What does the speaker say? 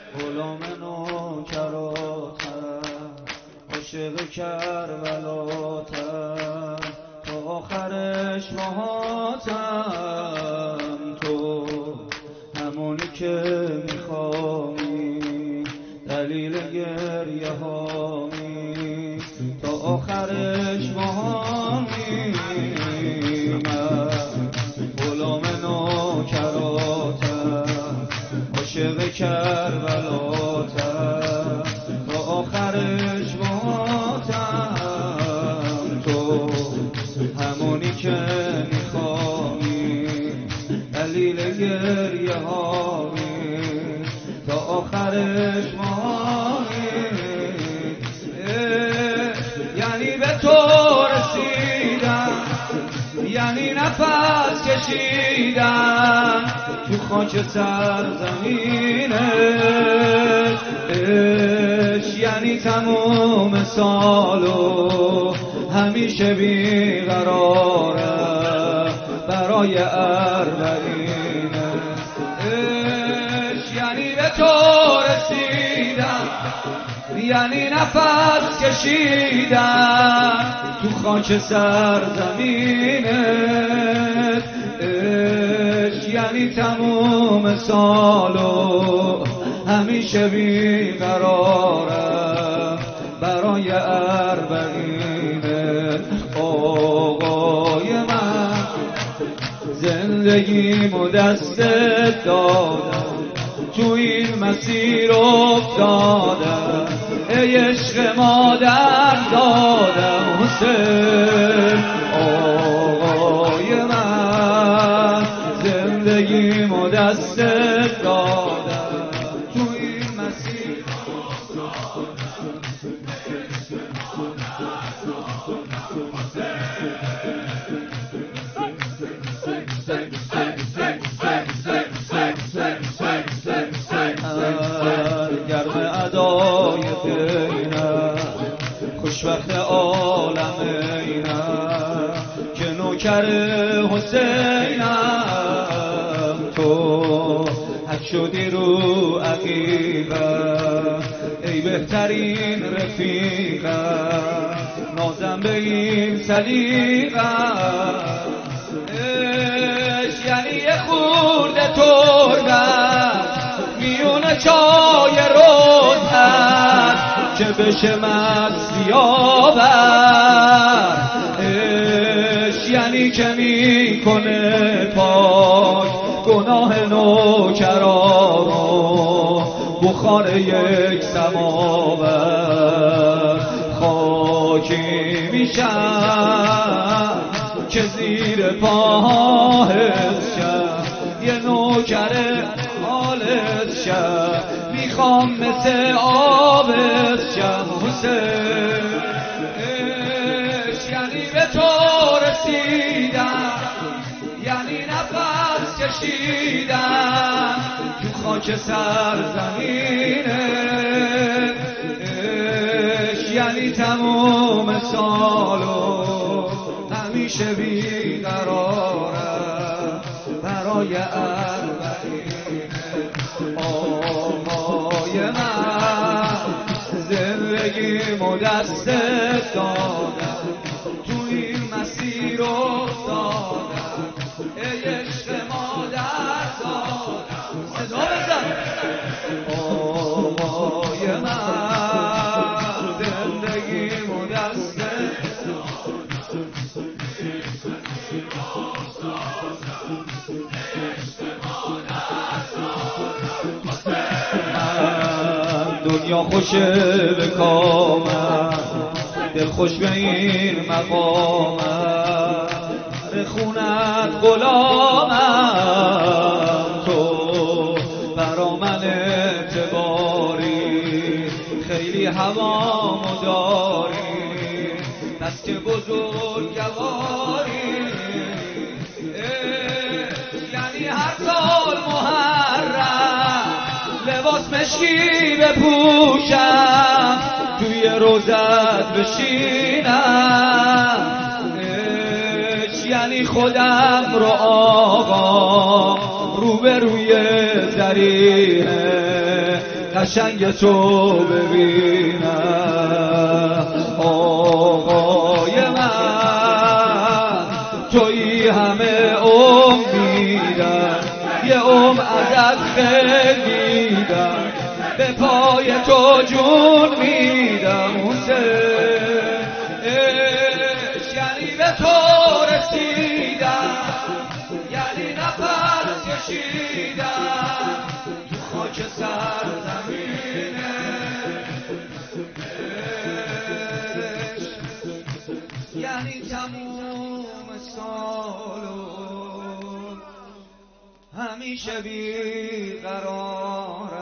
غلام نوکراتم، عاشق کربلاتم، تا آخرش ماهاتم. تو همونی که میخوایی، دلیل گریه هامی، تا آخرش ماهامی. من غلام نوکراتم، عاشق کربلاتم، تا آخرش ماهاتم. تو همونی که میخوایی، دلیل گریه هامی، تا آخرش ماهی. یعنی به تو رسیدم، یعنی نفس کشیدم تو خاک سرزمینت. یعنی تموم سالو همیشه بیقرارم برای اربعینت. یعنی به تو رسیدم، یعنی نفس کشیدم تو خاک سرزمینت. یعنی تموم سالو همیشه بیقرارم برای اربعینت. آقای من زندگیمو دستت دادم، تو این مسیر افتادم، ای عشق مادر دادم حسین. آقای من زندگیمو دستت دادم، تو این مسیر گرم ادای دینم، خوشبخت عالم اینم که نوکر حسینم. تو حک شدی رو عقیقم، ای بهترین رفیقم، نازم به این سلیقم. یعنی یه خورده تربت میون چای روز هست که بشه مستیابر. یعنی که میکنه پاک گناه نوکرا رو، بخار یک سماور. خاکی میشم که زیر پا حفظ شم، یه نوکر حالت شم، میخوام مثل آبت شم حسین. یعنی به تو رسیدم، یعنی نفس کشیدم تو خاک سرزمینت. یعنی تموم سالو همیشه بیقرارم برای اربعینت. آقای من زندگیمو دستت دادم، تو این مسیر افتادم، ای عشق مادر دادم. صدا بزن. آقای من زندگیمو دستت دنیا خوشه به کامم، دل خوش به این مقامم، در خونت غلامم. تو برا من اعتباری، خیلی هوامو داری، بس که بزرگواری. یعنی هر سال محرم لباس مشکی بپوشم، توی روزت بشینم. یعنی خودم رو آقا روبروی ذریعه قشنگ تو ببینم. آقای من تویی همه امیدم، یه ازت خیلیدم، به پای تو جون میدم حسین. یعنی به تو رسیدم، یعنی نفس کشیدم تو خاک سرزمینه. یعنی تموم سالو همیشه بیقرارم،